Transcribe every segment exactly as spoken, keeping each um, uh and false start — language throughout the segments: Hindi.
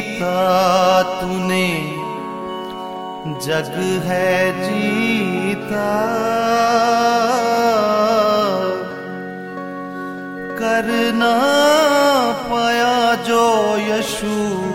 जीता तूने, जग है जीता। करना पाया जो यीशु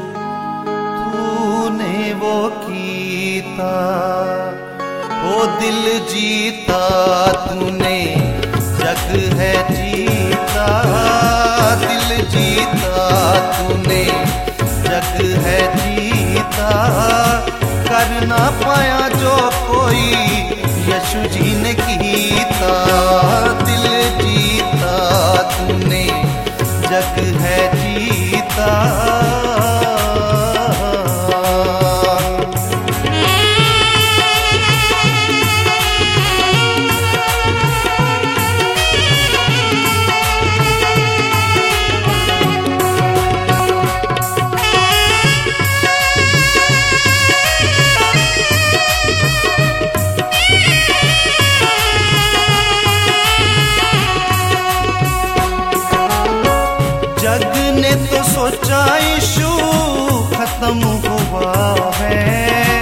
तूने वो कीता। ओ दिल जीता तूने, जग है जीता। दिल जीता तूने, जग है जीता। करना पाया जो कोई यीशु जी ने कीता। दिल जीता तूने, जग है जीता। जग ने तो सोचा यीशु खत्म हुआ है।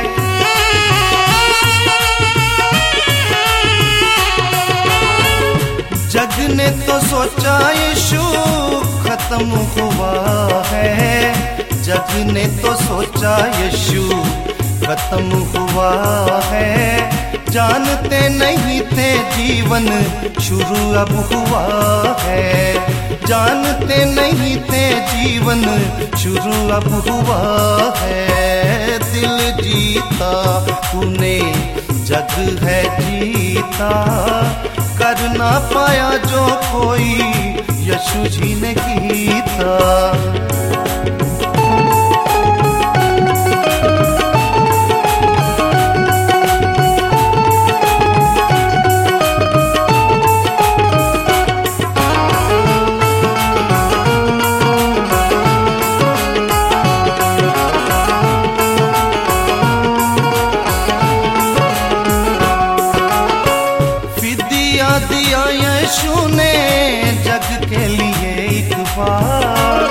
जग ने तो सोचा यीशु खत्म हुआ है। जग ने तो सोचा यीशु खत्म हुआ है। जानते नहीं थे जीवन शुरू अब हुआ है। जानते नहीं थे जीवन शुरू अब हुआ है। दिल जीता तूने, जग है जीता। करना पाया जो कोई यीशु जी ने कीता। दिया यीशु ने जग के लिए एक बार।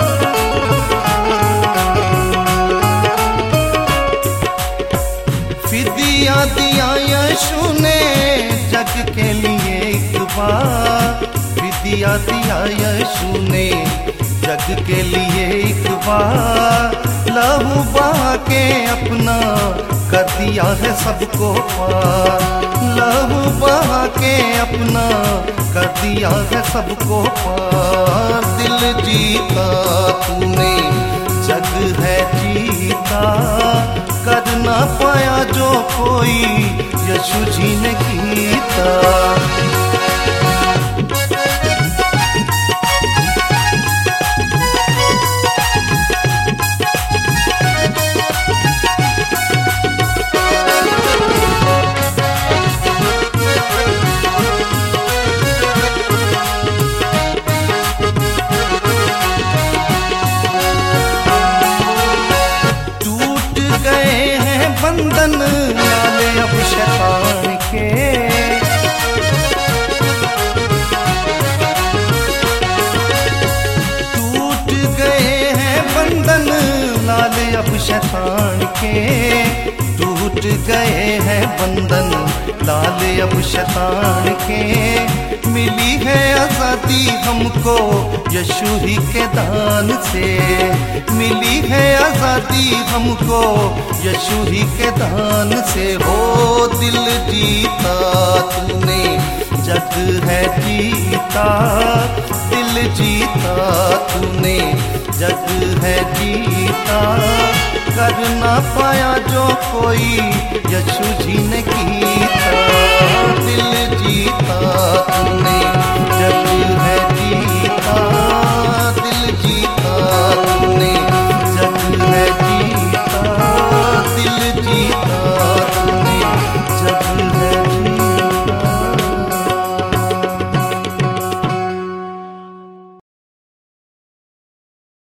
फिदिया दिया यीशु ने जग के लिए एक बार। फिदिया दिया यीशु ने जग के लिए एक बार। लहू बहा के अपना कर दिया है सबको पार। लहू बहा के अपना कर दिया है सबको पार। दिल जीता तूने, जग है जीता। करना पाया जो कोई यीशु जी ने कीता। बंधन नाले अब शैतान के। टूट गए हैं बंधन नाले अब शैतान के। टूट गए हैं बंधन लाले अब शैतान के। मिली है आजादी हमको यीशु ही के दान से। मिली है आजादी हमको यीशु ही के दान से। हो दिल जीता तूने, जग है जीता। दिल जीता तूने, जग है जीता। करना पाया जो कोई यीशु जी ने कीता। दिल जीता तूने, जग है जीता। दिल जीता तूने, जग है जीता। दिल जीता